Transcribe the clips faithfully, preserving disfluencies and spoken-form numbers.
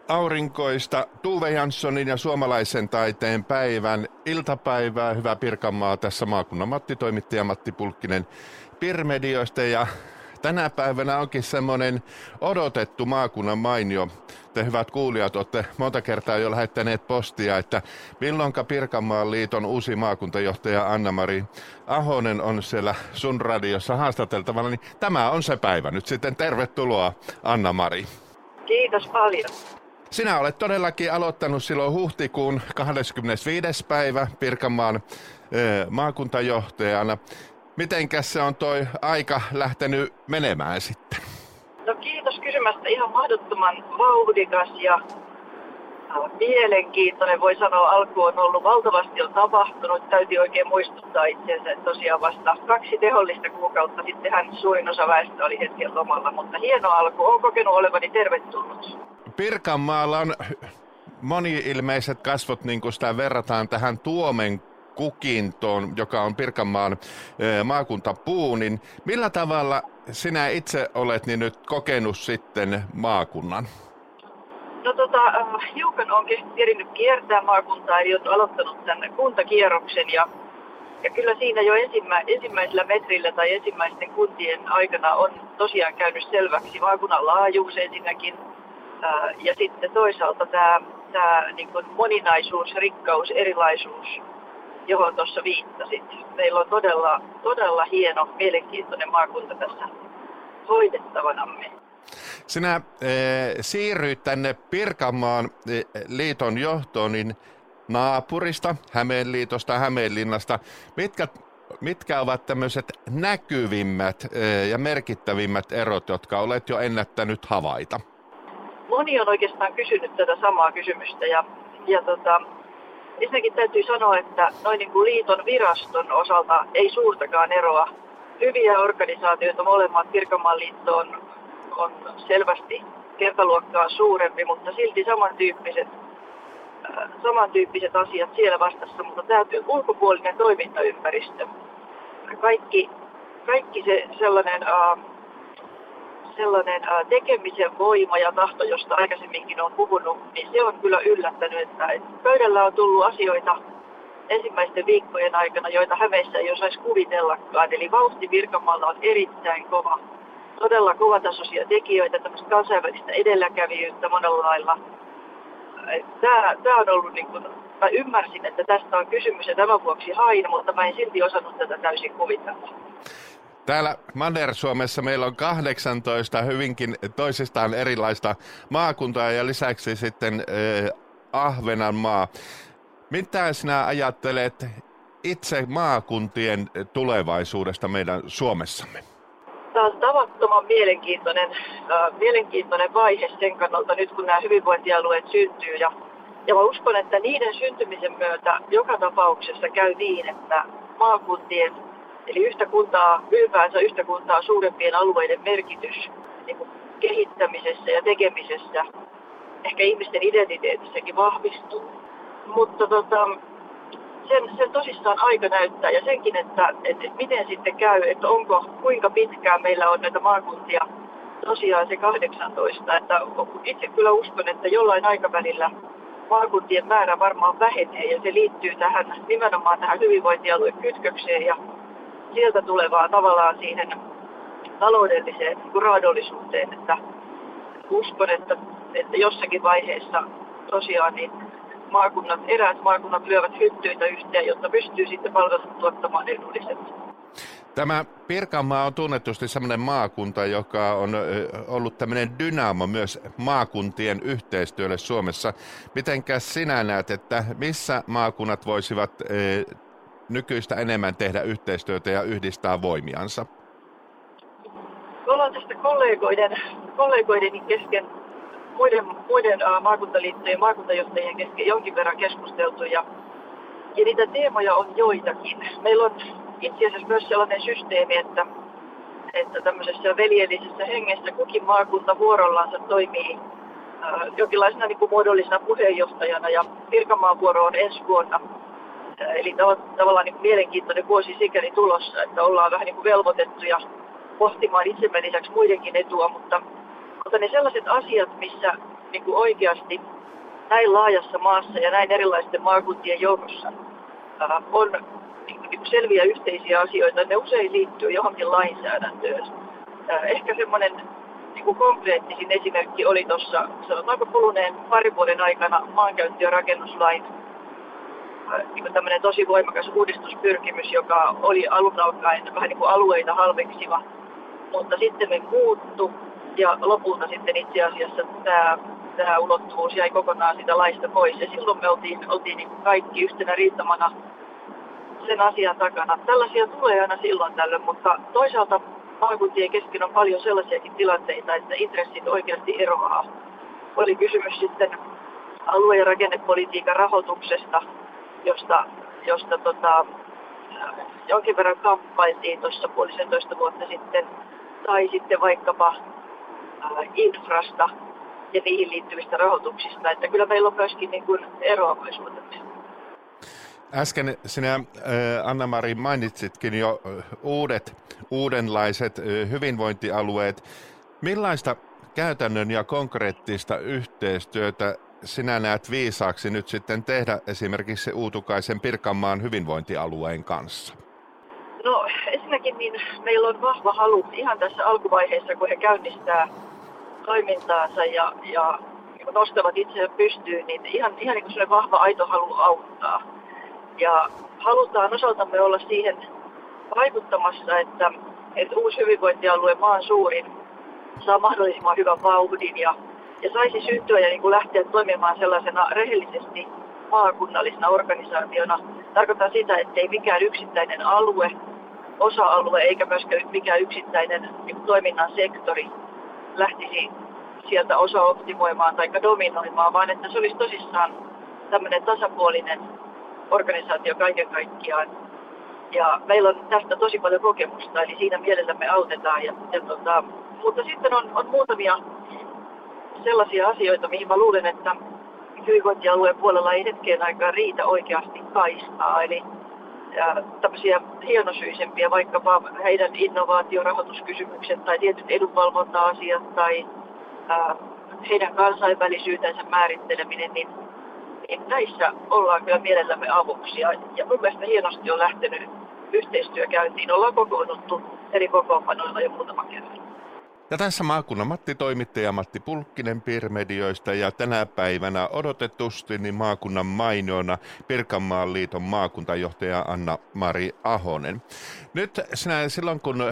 Aurinkoista Tuve Janssonin ja suomalaisen taiteen päivän iltapäivää. Hyvää Pirkanmaa, tässä maakunnan Matti-toimittaja Matti Pulkkinen Pirmedioista. Ja tänä päivänä onkin semmoinen odotettu maakunnan mainio. Te hyvät kuulijat olette monta kertaa jo lähettäneet postia, että milloinka Pirkanmaan liiton uusi maakuntajohtaja Anna-Mari Ahonen on siellä sun radiossa haastateltavana. Niin tämä on se päivä nyt sitten. Tervetuloa, Anna-Mari. Kiitos paljon. Sinä olet todellakin aloittanut silloin huhtikuun kahdeskymmenesviides päivä Pirkanmaan e, maakuntajohtajana. Mitenkäs se on toi aika lähtenyt menemään sitten? No kiitos kysymästä. Ihan mahdottoman vauhdikas ja mielenkiintoinen. Voi sanoa, alku on ollut valtavasti on tapahtunut. Täytyy oikein muistuttaa itseensä, että tosiaan vasta kaksi tehollista kuukautta sittenhän suurin osa väestö oli hetken lomalla. Mutta hieno alku. Olen kokenut olevani tervetullut. Pirkanmaalla on moni-ilmeiset kasvot, niin kuin sitä verrataan tähän Tuomen kukintoon, joka on Pirkanmaan e, maakuntapuu, niin millä tavalla sinä itse olet niin nyt kokenut sitten maakunnan? No tota, hiukan olen kerinyt kiertää maakuntaa, eli olen aloittanut tämän kuntakierroksen ja, ja kyllä siinä jo ensimmä, ensimmäisellä metrillä tai ensimmäisten kuntien aikana on tosiaan käynyt selväksi maakunnan laajuus ensinnäkin. Ja sitten toisaalta tämä, tämä niin kuin moninaisuus, rikkaus, erilaisuus, johon tuossa viittasit. Meillä on todella, todella hieno, mielenkiintoinen maakunta tässä hoidettavanamme. Sinä äh, siirryit tänne Pirkanmaan liiton johtoon niin naapurista, Hämeenliitosta, Hämeenlinnasta. Mitkä, mitkä ovat tämmöiset näkyvimmät äh, ja merkittävimmät erot, jotka olet jo ennättänyt havaita? Moni on oikeastaan kysynyt tätä samaa kysymystä ja, ja tota, ensinnäkin täytyy sanoa, että noin niin kuin liiton viraston osalta ei suurtakaan eroa. Hyviä organisaatioita molemmat. Pirkanmaan liitto on, on selvästi kertaluokkaa suurempi, mutta silti samantyyppiset, äh, samantyyppiset asiat siellä vastassa, mutta tämä ulkopuolinen toimintaympäristö. Kaikki, kaikki se sellainen... Äh, sellainen tekemisen voima ja tahto, josta aikaisemminkin olen puhunut, niin se on kyllä yllättänyt, että pöydällä on tullut asioita ensimmäisten viikkojen aikana, joita Hämeessä ei osaisi kuvitellakaan. Eli vauhti Pirkanmaalla on erittäin kova, todella kovatasoisia tekijöitä, tämmöistä kansainvälistä edelläkävijyyttä monella lailla. Tämä, tämä on ollut niin kuin, mä ymmärsin, että tästä on kysymys ja tämän vuoksi hain, mutta mä en silti osannut tätä täysin kuvitella. Täällä Manner-Suomessa meillä on kahdeksantoista hyvinkin toisistaan erilaista maakuntaa ja lisäksi sitten äh, Ahvenanmaa. Mitä sinä ajattelet itse maakuntien tulevaisuudesta meidän Suomessamme? Tämä on tavattoman mielenkiintoinen, äh, mielenkiintoinen vaihe sen kannalta nyt, kun nämä hyvinvointialueet syntyy. Ja, ja mä uskon, että niiden syntymisen myötä joka tapauksessa käy niin, että maakuntien eli yhtä kuntaa, ylipäänsä yhtä kuntaa suurempien alueiden merkitys niin kuin kehittämisessä ja tekemisessä, ehkä ihmisten identiteetissäkin vahvistuu. Mutta tota, sen, sen tosissaan aika näyttää ja senkin, että, että, että miten sitten käy, että onko, kuinka pitkään meillä on näitä maakuntia tosiaan se kahdeksantoista. Että itse kyllä uskon, että jollain aikavälillä maakuntien määrä varmaan vähenee ja se liittyy tähän, nimenomaan tähän hyvinvointialuekytkökseen ja sieltä tulevaa tavallaan siihen taloudelliseen raadollisuuteen, että uskon, että, että jossakin vaiheessa tosiaan niin maakunnat, eräät maakunnat lyövät hyttyitä yhteen, jotta pystyy sitten palvelut tuottamaan edullisemmin. Tämä Pirkanmaa on tunnetusti sellainen maakunta, joka on ollut tämmöinen dynaamo myös maakuntien yhteistyölle Suomessa. Mitenkäs sinä näet, että missä maakunnat voisivat nykyistä enemmän tehdä yhteistyötä ja yhdistää voimiansa? Me ollaan tästä kollegoiden, kollegoiden kesken, muiden, muiden uh, maakuntaliittojen ja maakuntajohtajien kesken jonkin verran keskusteltu ja, ja niitä teemoja on joitakin. Meillä on itse asiassa myös sellainen systeemi, että, että tämmöisessä veljellisessä hengessä kukin maakunta vuorollansa toimii uh, jonkinlaisena niin kuin muodollisena puheenjohtajana ja Pirkanmaan vuoro on ensi vuonna. Eli tavallaan niin kuin mielenkiintoinen vuosi sikäli tulossa, että ollaan vähän niin kuin velvoitettuja pohtimaan itsemme lisäksi muidenkin etua, mutta, mutta ne sellaiset asiat, missä niin kuin oikeasti näin laajassa maassa ja näin erilaisten maakuntien joukossa ää, on niin kuin selviä yhteisiä asioita. Ne usein liittyy johonkin lainsäädäntöön. Ää, ehkä semmoinen niin kuin konkreettisin esimerkki oli tuossa, sanotaanko kuluneen parin vuoden aikana maankäyttö- ja rakennuslain niin tämmöinen tosi voimakas uudistuspyrkimys, joka oli alun alkaen vähän niin kuin alueita halveksiva, mutta sitten me muuttu ja lopulta sitten itse asiassa tämä, tämä ulottuvuus jäi kokonaan sitä laista pois ja silloin me oltiin, oltiin niin kuin kaikki yhtenä rintamana sen asian takana. Tällaisia tulee aina silloin tällöin, mutta toisaalta maakuntien kesken on paljon sellaisiakin tilanteita, että intressit oikeasti eroaa. Oli kysymys sitten alue- ja rakennepolitiikan rahoituksesta, josta, josta tota, jonkin verran kamppailtiin tuossa puolisentoista vuotta sitten, tai sitten vaikkapa äh, infrasta ja niihin liittyvistä rahoituksista, että kyllä meillä on myöskin niin kuin eroavaisuudet. Äsken sinä, Anna-Mari, mainitsitkin jo uudet, uudenlaiset hyvinvointialueet. Millaista käytännön ja konkreettista yhteistyötä sinä näet viisaaksi nyt sitten tehdä esimerkiksi Uutukaisen Pirkanmaan hyvinvointialueen kanssa? No ensinnäkin niin meillä on vahva halu ihan tässä alkuvaiheessa, kun he käynnistää toimintaansa ja, ja nostavat itseään pystyyn, niin ihan, ihan niin kuin sellainen vahva aito halu auttaa. Ja halutaan osaltamme olla siihen vaikuttamassa, että, että uusi hyvinvointialue, maan suurin, saa mahdollisimman hyvän vauhdin ja, ja saisi syntyä ja niin kuin lähteä toimimaan sellaisena rehellisesti maakunnallisena organisaationa. Tarkoittaa sitä, että ei mikään yksittäinen alue, osa-alue eikä myöskään mikään yksittäinen niin kuin toiminnan sektori lähtisi sieltä osa-optimoimaan tai dominoimaan, vaan että se olisi tosissaan tämmöinen tasapuolinen organisaatio kaiken kaikkiaan. Ja meillä on tästä tosi paljon kokemusta, eli siinä mielellämme autetaan. Ja, ja tota, mutta sitten on, on muutamia sellaisia asioita, mihin mä luulen, että hyvinvointialueen puolella ei hetkeen aikaa riitä oikeasti kaistaa. Eli ja, tämmöisiä hienosyisempiä, vaikkapa heidän innovaatiorahoituskysymykset tai tietyt edunvalvonta-asiat tai ää, heidän kansainvälisyytensä määritteleminen, niin näissä ollaan kyllä mielellämme avuksi ja, ja mun mielestä hienosti on lähtenyt yhteistyö käyntiin. Ollaan kokoonnuttu eri kokoonpanoilla jo muutama kerran. Ja tässä maakunnan Matti-toimittaja Matti Pulkkinen Pirmedioista ja tänä päivänä odotetusti niin maakunnan mainioina Pirkanmaan liiton maakuntajohtaja Anna-Mari Ahonen. Nyt sinä silloin kun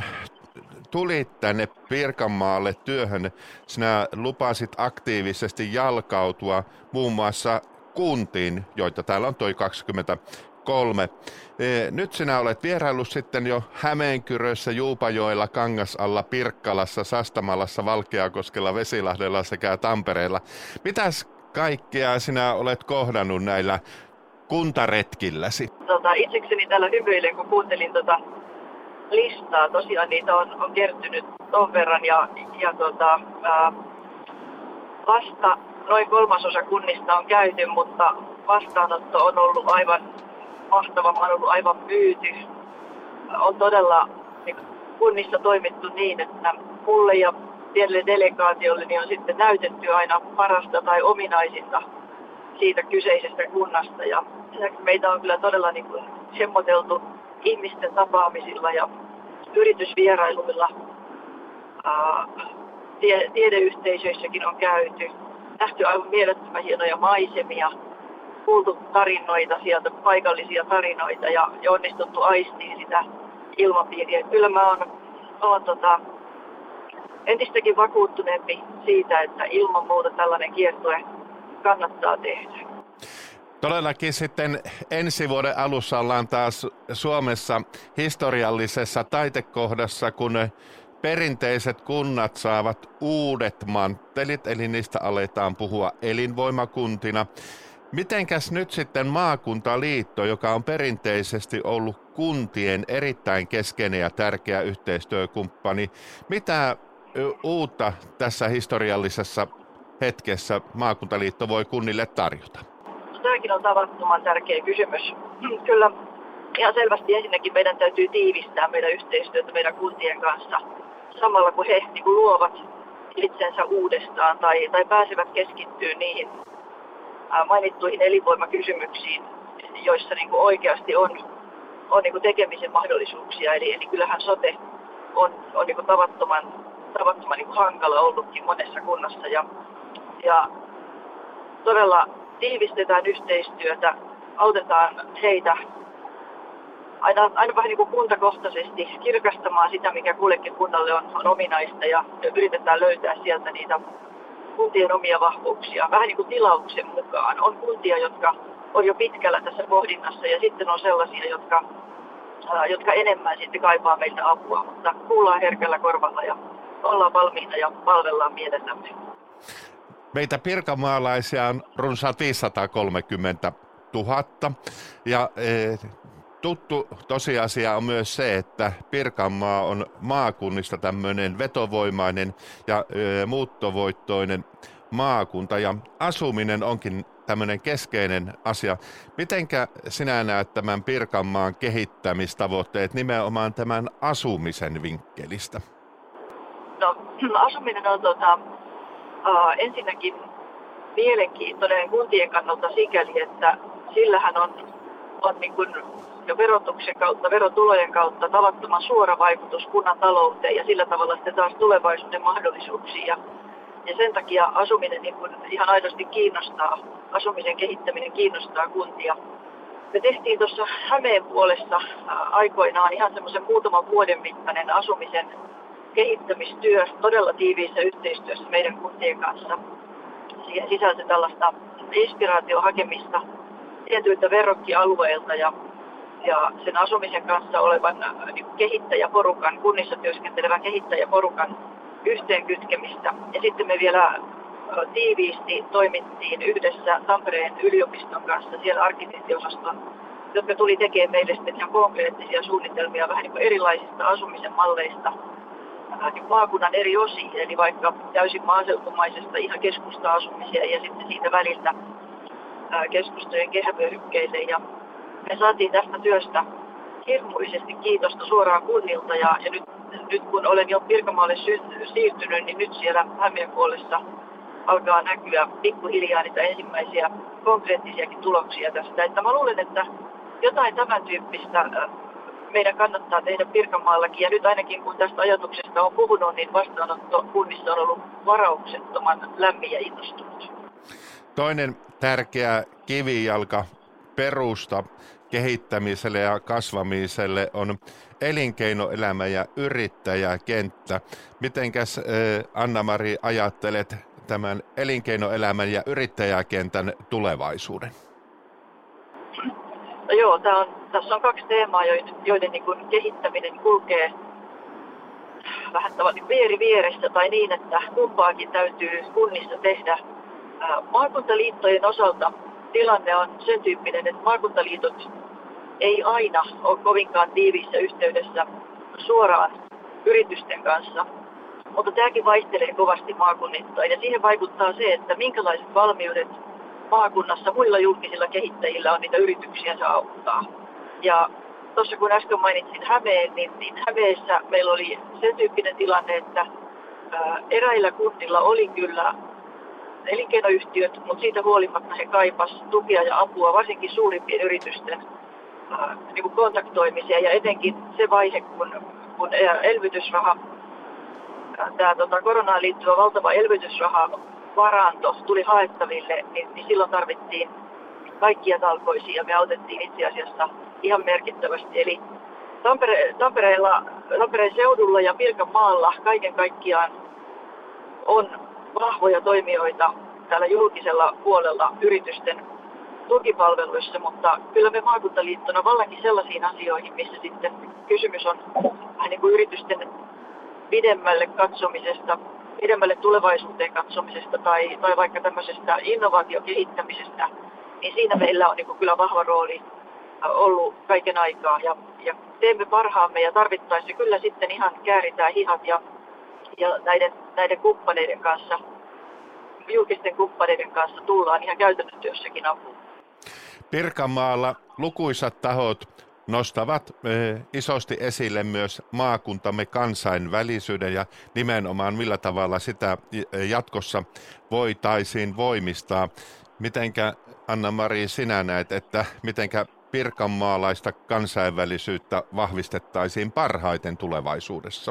tulit tänne Pirkanmaalle työhön, sinä lupasit aktiivisesti jalkautua muun muassa kuntiin, joita täällä on toi kaksikymmentäkolme. Nyt sinä olet vieraillut sitten jo Hämeenkyrössä, Juupajoella, Kangasalla, Pirkkalassa, Sastamalassa, Valkeakoskella, Vesilahdella sekä Tampereella. Mitäs kaikkea sinä olet kohdannut näillä kuntaretkilläsi? Tota, itsekseni täällä hymyilen, kun kuuntelin tota listaa. Tosiaan niitä on, on kertynyt ton verran ja, ja tota, ää, vasta noin kolmasosa kunnista on käyty, mutta vastaanotto on ollut aivan mahtava, on ollut aivan myyty. On todella niin kunnissa toimittu niin, että mulle ja pienelle delegaatiolle niin on sitten näytetty aina parasta tai ominaisinta siitä kyseisestä kunnasta. Ja meitä on kyllä todella niin kuin hemmoteltu ihmisten tapaamisilla ja yritysvierailuilla. Ää, tie, tiedeyhteisöissäkin on käyty. Nähty aivan mielettömän hienoja maisemia, kuultu tarinoita sieltä, paikallisia tarinoita ja, ja onnistuttu aistiin sitä ilmapiiriä. Kyllä mä oon, oon tota, entistäkin vakuuttuneempi siitä, että ilman muuta tällainen kiertue kannattaa tehdä. Todellakin sitten ensi vuoden alussa ollaan taas Suomessa historiallisessa taitekohdassa, kun perinteiset kunnat saavat uudet manttelit, eli niistä aletaan puhua elinvoimakuntina. Mitenkäs nyt sitten maakuntaliitto, joka on perinteisesti ollut kuntien erittäin keskeinen ja tärkeä yhteistyökumppani, mitä uutta tässä historiallisessa hetkessä maakuntaliitto voi kunnille tarjota? Tämäkin on tavattoman tärkeä kysymys. Kyllä ihan selvästi ensinnäkin meidän täytyy tiivistää meidän yhteistyötä meidän kuntien kanssa samalla kun he niin kuin luovat itsensä uudestaan tai, tai pääsevät keskittyä niihin mainittuihin elinvoimakysymyksiin, joissa niin kuin oikeasti on, on niin kuin tekemisen mahdollisuuksia. Eli, eli kyllähän sote on, on niin kuin tavattoman, tavattoman niin kuin hankala ollutkin monessa kunnassa. Ja, ja todella tiivistetään yhteistyötä, autetaan heitä aina, aina vähän niin kuin kuntakohtaisesti kirkastamaan sitä, mikä kullekin kunnalle on, on ominaista, ja yritetään löytää sieltä niitä kuntien omia vahvuuksia, vähän niin kuin tilauksen mukaan. On kuntia, jotka on jo pitkällä tässä pohdinnassa, ja sitten on sellaisia, jotka, ää, jotka enemmän sitten kaipaa meiltä apua, mutta kuullaan herkällä korvalla ja ollaan valmiina ja palvellaan mielellämme. Meitä pirkanmaalaisia on runsaat viisisataakolmekymmentätuhatta, ja e, tuttu tosiasia on myös se, että Pirkanmaa on maakunnista tämmöinen vetovoimainen ja e, muuttovoittoinen maakunta, ja asuminen onkin tämmöinen keskeinen asia. Mitenkä sinä näet tämän Pirkanmaan kehittämistavoitteet nimenomaan tämän asumisen vinkkelistä? No, asuminen on tota, uh, ensinnäkin mielenkiintoinen kuntien kannalta sikäli, että sillähän on, on niin kuin jo verotuksen kautta, verotulojen kautta tavattoman suora vaikutus kunnan talouteen ja sillä tavalla sitten taas tulevaisuuden mahdollisuuksiin. Ja, ja sen takia asuminen niin kuin ihan aidosti kiinnostaa, asumisen kehittäminen kiinnostaa kuntia. Me tehtiin tuossa Hämeen puolessa aikoinaan ihan semmoisen muutaman vuoden mittainen asumisen kehittämistyö todella tiiviissä yhteistyössä meidän kuntien kanssa. Siihen sisältyi tällaista inspiraatiohakemista tietyiltä verrokkialueilta ja, ja sen asumisen kanssa olevan niin kehittäjäporukan, kunnissa työskentelevän kehittäjäporukan yhteenkytkemistä. Ja sitten me vielä tiiviisti toimittiin yhdessä Tampereen yliopiston kanssa, siellä arkkitehtiosaston, jotka tuli tekemään meille sitten ihan konkreettisia suunnitelmia vähän niin kuin erilaisista asumisen malleista maakunnan eri osiin, eli vaikka täysin maaseutumaisesta ihan keskusta-asumiseen ja sitten siitä väliltä keskustojen kehävyöhykkeille. Ja me saatiin tästä työstä hirmuisesti kiitosta suoraan kunnilta, ja, ja nyt, nyt kun olen jo Pirkanmaalle siirtynyt, niin nyt siellä Hämeen puolessa alkaa näkyä pikkuhiljaa niitä ensimmäisiä konkreettisiakin tuloksia tästä. Että mä luulen, että jotain tämän tyyppistä meidän kannattaa tehdä Pirkanmaallakin, ja nyt ainakin kun tästä ajatuksesta on puhunut, niin vastaanotto kunnissa on ollut varauksettoman lämmin ja innostunut. Toinen tärkeä kivijalka perusta kehittämiselle ja kasvamiselle on elinkeinoelämä ja yrittäjäkenttä. Mitenkäs Anna-Mari ajattelet tämän elinkeinoelämän ja yrittäjäkentän tulevaisuuden? No joo, tää on, tässä on kaksi teemaa, joiden, joiden niin kuin kehittäminen kulkee vähän tavallaan vieri vieressä tai niin, että kumpaakin täytyy kunnissa tehdä. Maakuntaliittojen osalta tilanne on sen tyyppinen, että maakuntaliitot ei aina ole kovinkaan tiiviissä yhteydessä suoraan yritysten kanssa, mutta tämäkin vaihtelee kovasti maakunnittain, ja siihen vaikuttaa se, että minkälaiset valmiudet maakunnassa muilla julkisilla kehittäjillä on niitä yrityksiänsä auttaa. Ja tuossa kun äsken mainitsin Hämeen, niin, niin Hämeessä meillä oli sen tyyppinen tilanne, että ää, eräillä kunnilla oli kyllä elinkeinoyhtiöt, mutta siitä huolimatta he kaipas tukea ja apua varsinkin suurimpien yritysten ää, niin kuin kontaktoimiseen, ja etenkin se vaihe, kun, kun elvytysraha, tämä tota, koronaan liittyvä valtava elvytysraha varanto tuli haettaville, niin, niin silloin tarvittiin kaikkia talkoisia, ja me autettiin itse asiassa ihan merkittävästi. Eli Tampere, Tampereella, Tampereen seudulla ja Pirkanmaalla kaiken kaikkiaan on vahvoja toimijoita täällä julkisella puolella yritysten tukipalveluissa, mutta kyllä me maakuntaliittona vallankin sellaisiin asioihin, missä sitten kysymys on vähän niin kuin yritysten pidemmälle katsomisesta, pidemmälle tulevaisuuteen katsomisesta tai, tai vaikka tämmöisestä innovaatiokehittämisestä, niin siinä meillä on niin kuin kyllä vahva rooli ollut kaiken aikaa, ja, ja teemme parhaamme, ja tarvittaessa kyllä sitten ihan kääritään hihat ja, ja näiden, näiden kumppaneiden kanssa, julkisten kumppaneiden kanssa tullaan ihan käytännön työssäkin apuun. Pirkanmaalla lukuisat tahot nostavat isosti esille myös maakuntamme kansainvälisyyden ja nimenomaan millä tavalla sitä jatkossa voitaisiin voimistaa. Mitenkä, Anna-Mari, sinä näet, että mitenkä pirkanmaalaista kansainvälisyyttä vahvistettaisiin parhaiten tulevaisuudessa?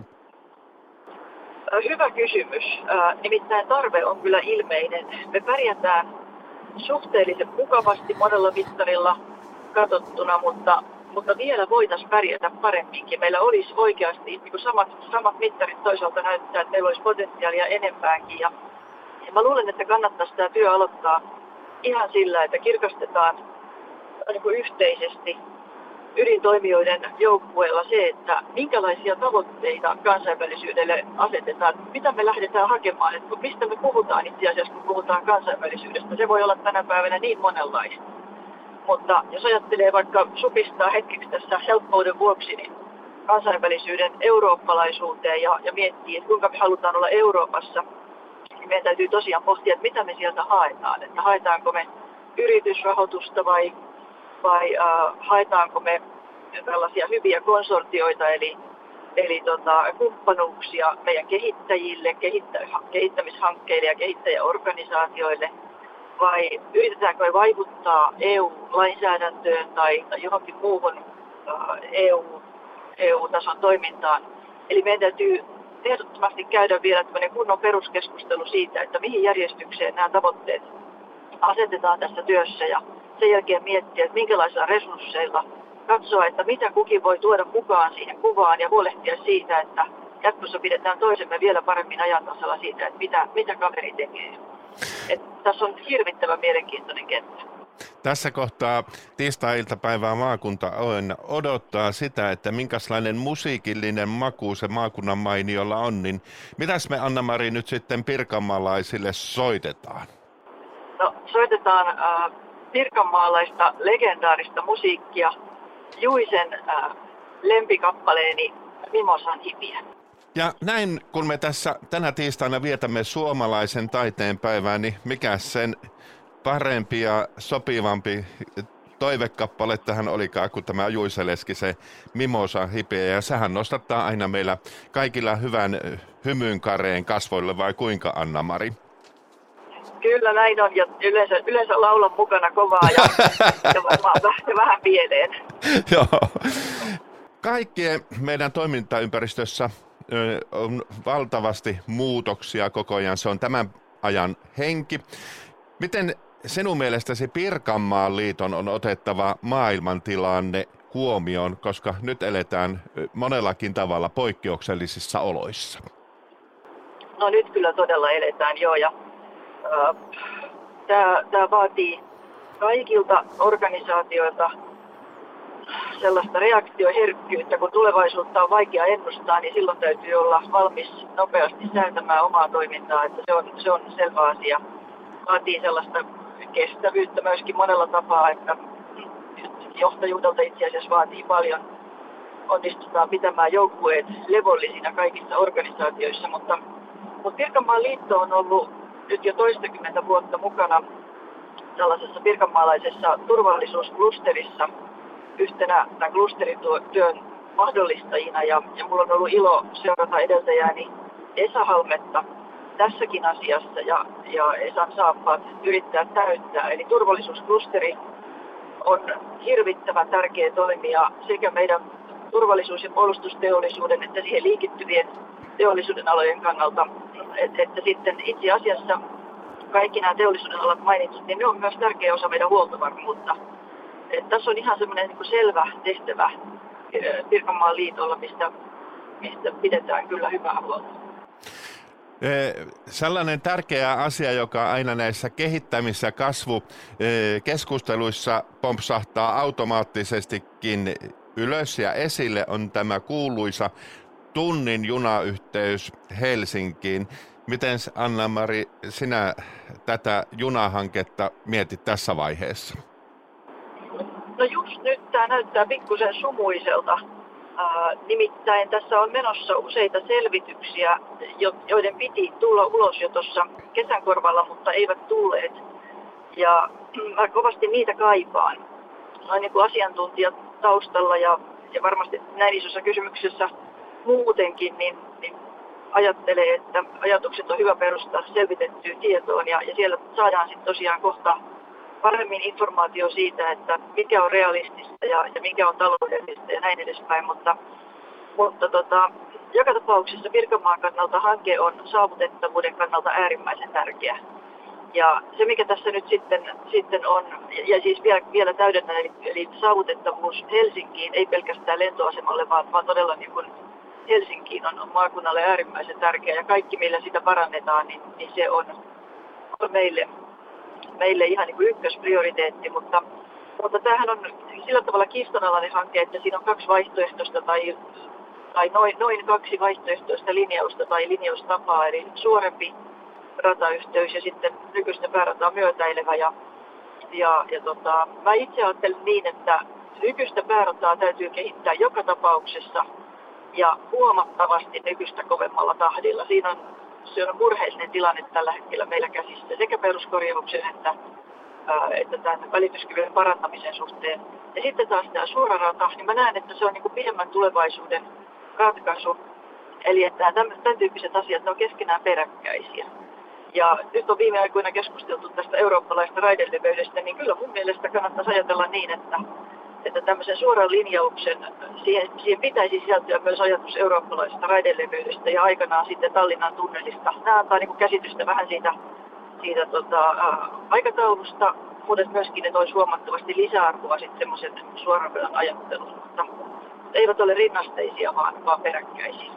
Hyvä kysymys. Nimittäin tarve on kyllä ilmeinen. Me pärjätään suhteellisen mukavasti monella mittarilla katsottuna, mutta, mutta vielä voitaisiin pärjätä paremminkin. Meillä olisi oikeasti niin kuin samat, samat mittarit toisaalta näyttää, että meillä olisi potentiaalia enempäänkin. Ja, ja mä luulen, että kannattaisi tämä työ aloittaa ihan sillä, että kirkastetaan niin kuin yhteisesti ydintoimijoiden joukkueella se, että minkälaisia tavoitteita kansainvälisyydelle asetetaan, mitä me lähdetään hakemaan, että mistä me puhutaan itse asiassa, kun puhutaan kansainvälisyydestä. Se voi olla tänä päivänä niin monenlaista. Mutta jos ajattelee vaikka supistaa hetkeksi tässä helppouden vuoksi, niin kansainvälisyyden eurooppalaisuuteen ja, ja miettii, että kuinka me halutaan olla Euroopassa, niin meidän täytyy tosiaan pohtia, että mitä me sieltä haetaan. Että haetaanko me yritysrahoitusta vai vai äh, haetaanko me tällaisia hyviä konsortioita, eli, eli tota, kumppanuuksia meidän kehittäjille, kehittä, kehittämishankkeille ja kehittäjäorganisaatioille, vai yritetäänkö me vaikuttaa E U-lainsäädäntöön tai, tai johonkin muuhun äh, E U, E U-tason toimintaan. Eli meidän täytyy ehdottomasti käydä vielä tämmöinen kunnon peruskeskustelu siitä, että mihin järjestykseen nämä tavoitteet asetetaan tässä työssä ja sen jälkeen miettiä, että minkälaisilla resursseilla katsoa, että mitä kukin voi tuoda mukaan siihen kuvaan ja huolehtia siitä, että jatkossa pidetään toisemme vielä paremmin ajan tasalla siitä, että mitä, mitä kaveri tekee. Et tässä on hirvittävän mielenkiintoinen kenttä. Tässä kohtaa tiistai-iltapäivää maakunta odottaa sitä, että minkälainen musiikillinen maku se maakunnan mainiolla on, niin mitäs me, Anna-Mari, nyt sitten pirkanmaalaisille soitetaan? No, soitetaan äh, pirkanmaalaista legendaarista musiikkia, Juisen äh, lempikappaleeni Mimosan hipiä. Ja näin, kun me tässä tänä tiistaina vietämme suomalaisen taiteen päivää, niin mikä sen parempi ja sopivampi toivekappale tähän olikaan kuin tämä Juise Leskisen Mimosa hipiä. Ja sehän nostattaa aina meillä kaikilla hyvän hymyn kareen kasvoille, vai kuinka, Anna-Mari? Kyllä näin on, ja yleensä, yleensä laulan mukana kovaa ja, ja varmaan vähän, vähän pieleen. Joo. Kaikkien meidän toimintaympäristössä on valtavasti muutoksia koko ajan. Se on tämän ajan henki. Miten sinun mielestäsi Pirkanmaan liiton on otettava maailmantilanne huomioon, koska nyt eletään monellakin tavalla poikkeuksellisissa oloissa? No nyt kyllä todella eletään, joo. Ja äh, tämä vaatii kaikilta organisaatioilta sellaista reaktioherkkyyttä, kun tulevaisuutta on vaikea ennustaa, niin silloin täytyy olla valmis nopeasti säätämään omaa toimintaa, että se on, se on selvä asia. Vaatii sellaista kestävyyttä myöskin monella tapaa, että johtajuudelta itse asiassa vaatii paljon. Onnistutaan pitämään joukkueet levollisina kaikissa organisaatioissa, mutta, mutta Pirkanmaan liitto on ollut nyt jo toistakymmentä vuotta mukana tällaisessa pirkanmaalaisessa turvallisuusklusterissa yhtenä tämän klusterityön mahdollistajina, ja, ja mulla on ollut ilo seurata edeltäjääni Esa Halmetta tässäkin asiassa, ja, ja Esan saappaat yrittää täyttää. Eli turvallisuusklusteri on hirvittävän tärkeä toimija sekä meidän turvallisuus- ja puolustusteollisuuden että siihen liikittyvien teollisuuden alojen kannalta, että, että sitten itse asiassa kaikki nämä teollisuuden alat mainitut, niin ne on myös tärkeä osa meidän huoltovarmuutta. Että tässä on ihan semmoinen niin kuin selvä tehtävä Pirkanmaan liitolla, mistä, mistä pidetään kyllä hyvää huolta. Sellainen tärkeä asia, joka aina näissä kehittämis- ja kasvukeskusteluissa pompsahtaa automaattisestikin ylös ja esille, on tämä kuuluisa tunnin junayhteys Helsinkiin. Miten, Anna-Mari, sinä tätä junahanketta mietit tässä vaiheessa? No just nyt tämä näyttää pikkusen sumuiselta. Ää, nimittäin tässä on menossa useita selvityksiä, joiden piti tulla ulos jo tuossa kesän korvalla, mutta eivät tulleet. Ja mä kovasti niitä kaipaan. Noin niin kuin asiantuntijat taustalla ja, ja varmasti näin isossa kysymyksessä muutenkin, niin, niin ajattelee, että ajatukset on hyvä perustaa selvitettyyn tietoon ja, ja siellä saadaan sitten tosiaan kohta paremmin informaatio siitä, että mikä on realistista ja, ja mikä on taloudellista ja näin edespäin, mutta, mutta tota, joka tapauksessa Pirkanmaan kannalta hanke on saavutettavuuden kannalta äärimmäisen tärkeä. Ja se, mikä tässä nyt sitten, sitten on, ja siis vielä, vielä täydennän, eli, eli saavutettavuus Helsinkiin, ei pelkästään lentoasemalle, vaan, vaan todella niin kuin Helsinkiin on, on maakunnalle äärimmäisen tärkeä, ja kaikki, millä sitä parannetaan, niin, niin se on, on meille, meille ihan niin kuin ykkösprioriteetti, mutta, mutta tämähän on sillä tavalla kiistanalainen hanke, että siinä on kaksi vaihtoehtoista tai, tai noin, noin kaksi vaihtoehtoista linjausta tai linjaustapaa, eli suorempi ratayhteys ja sitten nykyistä päärataa myötäilevä. Ja, ja, ja tota, mä itse ajattelen niin, että nykyistä päärataa täytyy kehittää joka tapauksessa ja huomattavasti nykyistä kovemmalla tahdilla. Siinä on, se on murheellinen tilanne tällä hetkellä meillä käsissä sekä peruskorjauksen että, ää, että tämän välityskyvyn parantamisen suhteen. Ja sitten taas tämä suora rata, niin mä näen, että se on niin kuin pidemmän tulevaisuuden ratkaisu. Eli että tämän, tämän tyyppiset asiat ne on keskenään peräkkäisiä. Ja nyt on viime aikoina keskusteltu tästä eurooppalaista raideleveydestä, niin kyllä mun mielestä kannattaisi ajatella niin, että, että tämmöisen suoran linjauksen, siihen, siihen pitäisi sisältyä myös ajatus eurooppalaisesta raideleveydestä ja aikanaan sitten Tallinnan tunnelista. Nämä antaa niin kuin käsitystä vähän siitä, siitä tota, ää, aikataulusta, mutta myöskin, että olisi huomattavasti lisäarvoa sitten semmoisen suoran radan ajatteluun, mutta eivät ole rinnasteisia, vaan, vaan peräkkäisiä.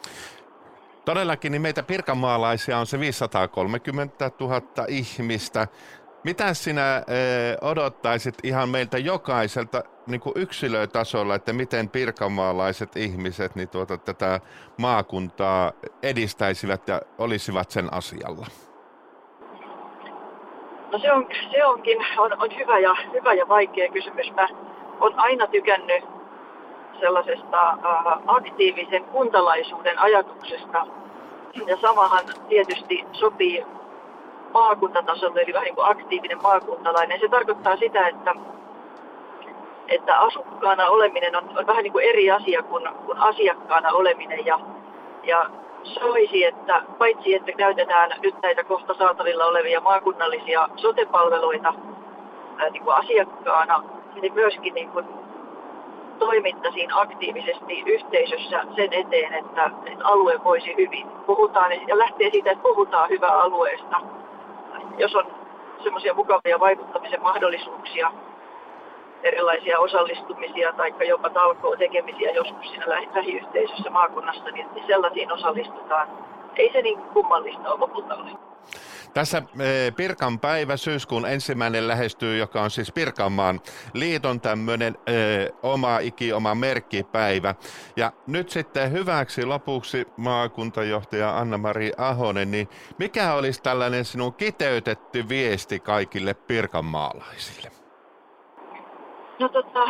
Todellakin niin meitä pirkanmaalaisia on se viisisataakolmekymmentätuhatta ihmistä. Mitä sinä eh, odottaisit ihan meiltä jokaiselta niin kuin yksilötasolla, että miten pirkanmaalaiset ihmiset niin tuota, tätä maakuntaa edistäisivät ja olisivat sen asialla? No se, on, se onkin on, on hyvä, ja, hyvä ja vaikea kysymys. Mä olen aina tykännyt sellaisesta äh, aktiivisen kuntalaisuuden ajatuksesta. Ja samahan tietysti sopii maakuntatasolle, eli vähän niin kuin aktiivinen maakuntalainen. Se tarkoittaa sitä, että, että asukkaana oleminen on, on vähän niin kuin eri asia kuin, kuin asiakkaana oleminen. Ja, ja soisi, että paitsi että käytetään nyt näitä kohta saatavilla olevia maakunnallisia sote-palveluita ää, niin kuin asiakkaana, niin myöskin niin kuin toimittaisiin aktiivisesti yhteisössä sen eteen, että, että alue voisi hyvin. Puhutaan ja lähtee siitä, että puhutaan hyvää alueesta. Jos on semmoisia mukavia vaikuttamisen mahdollisuuksia, erilaisia osallistumisia tai jopa talkoon tekemisiä joskus siinä lähiyhteisössä maakunnassa, niin sellaisiin osallistutaan. Ei se niin kummallista ole lopulta ole. Tässä Pirkan päivä syyskuun ensimmäinen lähestyy, joka on siis Pirkanmaan liiton tämmöinen oma iki, oma merkkipäivä. Ja nyt sitten hyväksi lopuksi maakuntajohtaja Anna-Mari Ahonen, niin mikä olisi tällainen sinun kiteytetty viesti kaikille pirkanmaalaisille? No tota,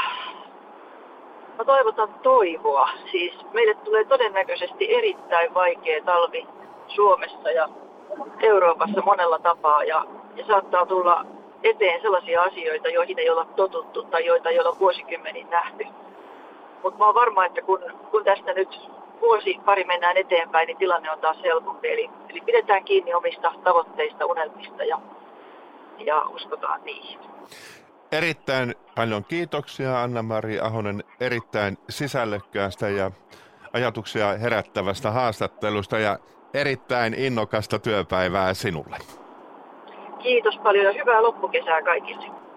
mä toivotan toivoa. Siis meille tulee todennäköisesti erittäin vaikea talvi Suomessa ja Euroopassa monella tapaa ja, ja saattaa tulla eteen sellaisia asioita, joihin ei olla totuttu tai joita ei olla vuosikymmeniin nähty. Mutta mä oon varma, että kun, kun tästä nyt vuosi pari mennään eteenpäin, niin tilanne on taas helpompi. Eli, eli pidetään kiinni omista tavoitteista, unelmista ja, ja uskotaan niihin. Erittäin paljon kiitoksia Anna-Mari Ahonen erittäin sisällökkäästä ja ajatuksia herättävästä haastattelusta ja erittäin innokasta työpäivää sinulle. Kiitos paljon ja hyvää loppukesää kaikille.